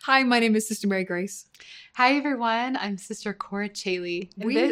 Hi, my name is Sister Mary Grace. Hi, everyone. I'm Sister Cora Chaley.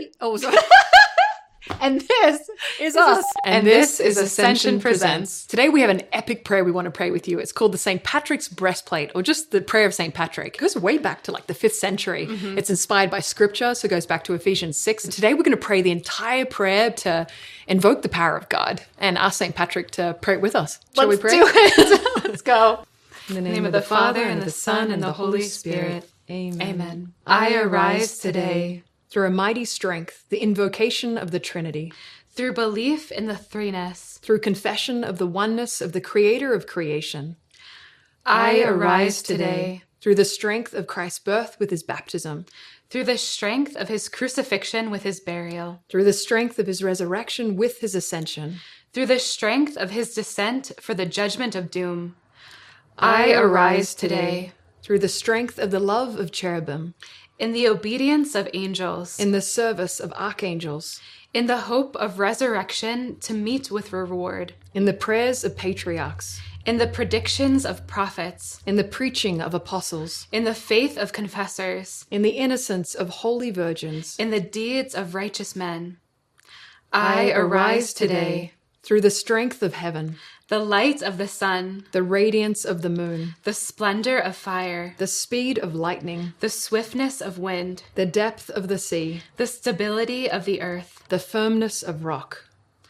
And this is us. And this is Ascension Presents. Today we have an epic prayer we want to pray with you. It's called the St. Patrick's Breastplate, or just the prayer of St. Patrick. It goes way back to like the 5th century. It's inspired by scripture, so it goes back to Ephesians 6. And today we're going to pray the entire prayer to invoke the power of God and ask St. Patrick to pray with us. Shall we pray? Let's do it. Let's go. In the name of the Father, and the Son, and the Holy Spirit. Amen. Amen. I arise today Through a mighty strength, the invocation of the Trinity. through belief in the threeness. Through confession of the oneness of the Creator of creation. I arise today Through the strength of Christ's birth with his baptism. through the strength of his crucifixion with his burial. Through the strength of his resurrection with his ascension. Through the strength of his descent for the judgment of doom. I arise today Through the strength of the love of cherubim. in the obedience of angels. In the service of archangels. In the hope of resurrection to meet with reward. In the prayers of patriarchs. In the predictions of prophets. In the preaching of apostles. In the faith of confessors. In the innocence of holy virgins. In the deeds of righteous men. I arise today Through the strength of heaven. the light of the sun, The radiance of the moon. the splendor of fire, The speed of lightning. the swiftness of wind, The depth of the sea. the stability of the earth. The firmness of rock.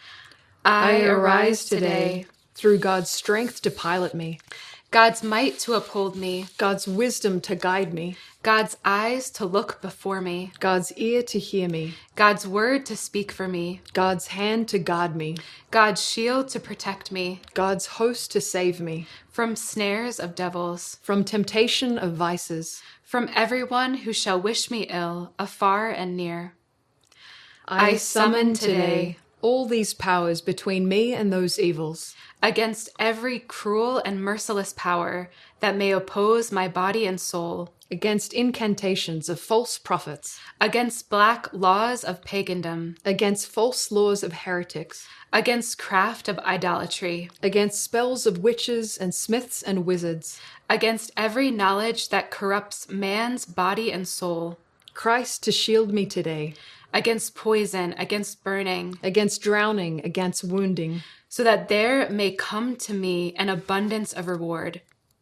I arise today, Through God's strength to pilot me. God's might to uphold me, God's wisdom to guide me. God's eyes to look before me, God's ear to hear me. God's word to speak for me, God's hand to guard me. God's shield to protect me God's host to save me. from snares of devils, From temptation of vices. from everyone who shall wish me ill, afar and near. I summon today all these powers between me and those evils. Against every cruel and merciless power that may oppose my body and soul, Against incantations of false prophets. against black laws of pagandom, Against false laws of heretics. against craft of idolatry, Against spells of witches and smiths and wizards. against every knowledge that corrupts man's body and soul, Christ to shield me today. against poison, against burning, Against drowning, against wounding. so that there may come to me an abundance of reward.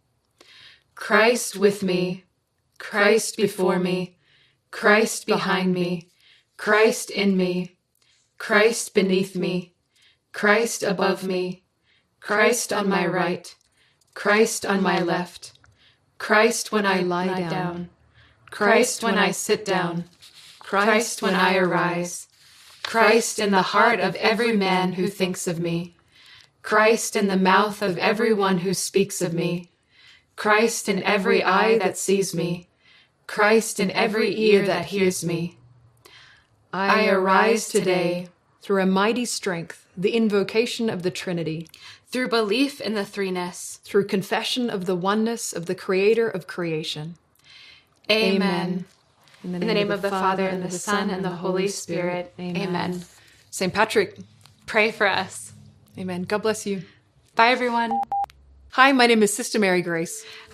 Christ with me, Christ before me, Christ behind me, Christ in me, Christ beneath me, Christ above me, Christ on my right, Christ on my left, Christ when I lie down, Christ when I sit down, Christ when I arise, Christ in the heart of every man who thinks of me, Christ in the mouth of everyone who speaks of me, Christ in every eye that sees me, Christ in every ear that hears me. I arise today Through a mighty strength, the invocation of the Trinity. through belief in the threeness. Through confession of the oneness of the Creator of creation. Amen. In the name of the Father, and the Son, and the Holy Spirit. Amen. St. Patrick. Pray for us. Amen. God bless you. Bye, everyone. Hi, my name is Sister Mary Grace.